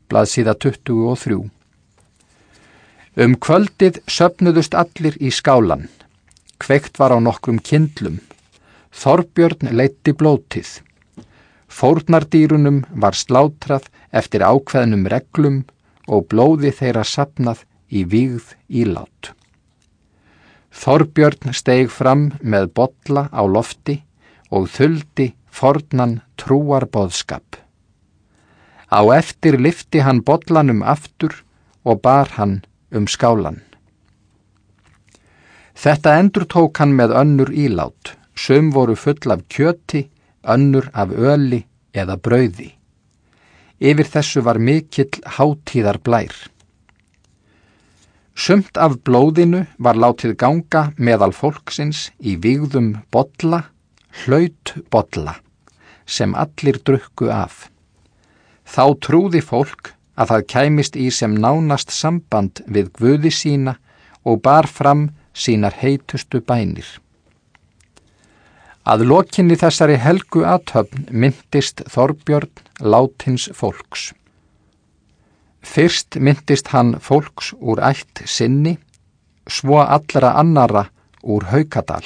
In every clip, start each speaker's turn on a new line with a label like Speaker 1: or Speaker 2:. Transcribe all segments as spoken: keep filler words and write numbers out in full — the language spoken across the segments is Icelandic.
Speaker 1: blaðsíða tuttugu og þrjú. Um kvöldið söfnuðust allir í skálan. Kveikt var á nokkrum kyndlum. Þorbjörn leiddi blótið. Fórnardýrunum var slátrað eftir ákveðnum reglum og blóði þeirra safnað í vígð ílát. Þorbjörn steig fram með bolla á lofti og þuldi fornan trúarboðskap. Á eftir lyfti hann bollanum aftur og bar hann um skálan. Þetta endurtók hann með önnur ílát, sum voru full af kjöti, önnur af öli eða brauði. Yfir þessu var mikill hátíðarblær. Sumt af blóðinu var látið ganga meðal fólksins í vígðum bolla, hlaut bolla, sem allir drukku af. Þá trúði fólk að það kæmist í sem nánast samband við Guði sína og bar fram sínar heitustu bænir. Að lokinni þessari helgu athöfn minntist Þorbjörn látins fólks. Fyrst minntist hann fólks úr ætt sinni, svo allra annara úr Haukadal.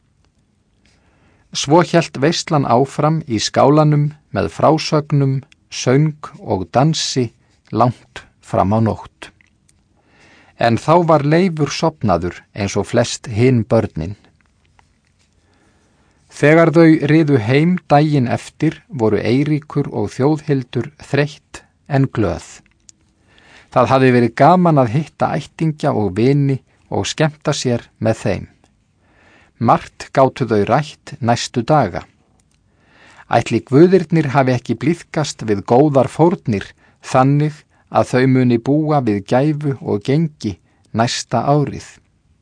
Speaker 1: Svo hélt veislan áfram í skálanum með frásögnum, söng og dansi langt fram á nótt. En þá var Leifur sofnaður eins og flest hin börnin. Þegar þau riðu heim daginn eftir voru Eiríkur og Þjóðhildur þreytt en glöð. Það hafði verið gaman að hitta ættingja og vini og skemmta sér með þeim. Margt gátu þau rætt næstu daga. Ætli guðirnir hafi ekki blíðkast við góðar fórnir þannig að þau muni búa við gæfu og gengi næsta árið.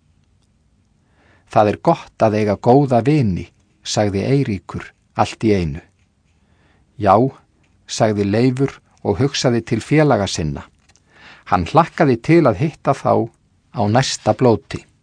Speaker 1: Það er gott að eiga góða vini, sagði Eiríkur allt í einu. Já, sagði Leifur og hugsaði til félaga sinna. Hann hlakkaði til að hitta þá á næsta blóti.